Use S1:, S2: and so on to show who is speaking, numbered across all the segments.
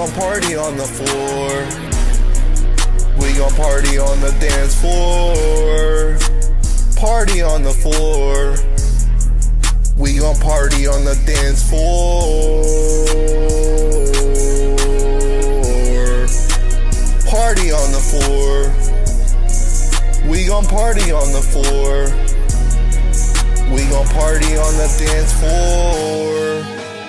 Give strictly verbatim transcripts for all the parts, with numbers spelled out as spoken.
S1: gon' party on the floor. We gon' party on the dance floor. Party on the floor. We gon' party on the dance floor. Party on the floor. We gon' party on the floor. We gon' party on the dance floor.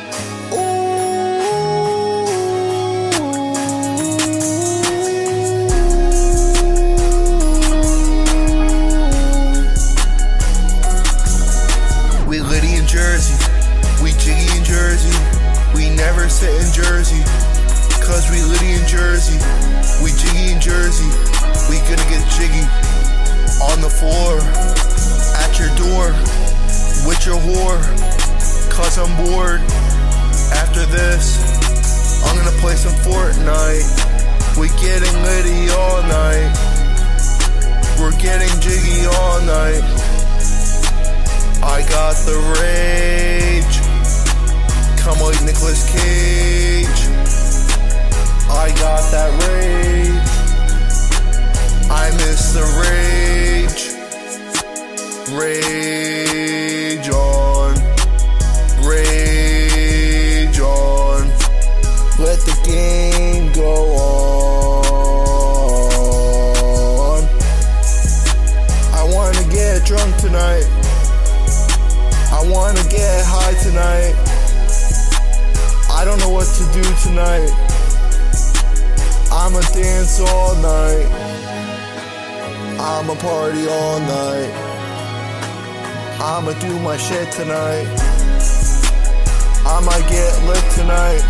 S1: We litty in Jersey, we jiggy in Jersey. We never sit in Jersey, cause we litty in Jersey. We jiggy in Jersey, we gonna get jiggy on the floor, at your door, with your whore, cause I'm bored. After this, I'm gonna play some Fortnite. We getting litty all night. We're getting jiggy all night. I got the rage, come like Nicolas Cage. I got that rage, I miss the rage. Rage on, rage on. Let the game go on. I wanna get drunk tonight. I wanna get high tonight. I don't know what to do tonight. I'ma dance all night. I'ma party all night. I'ma do my shit tonight. I might get lit tonight.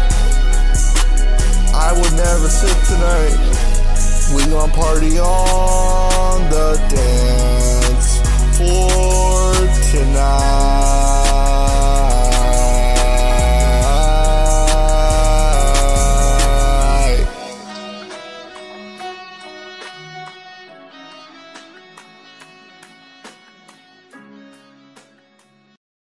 S1: I would never sit tonight. We gon' party on the dance floor tonight.